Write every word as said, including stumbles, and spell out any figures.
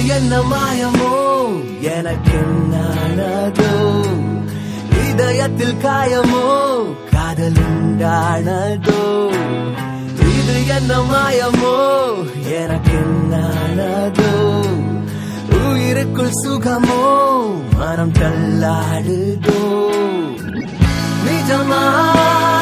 என்ன மாயமோ எனக்கென்னானதோ இதயத்தில் காயமோ காதலுண்டானதோ இது என்ன மாயமோ எனக்கென்னானதோ உயிருக்குள் சுகமோ மனம் தள்ளாடுதோ நிஜமா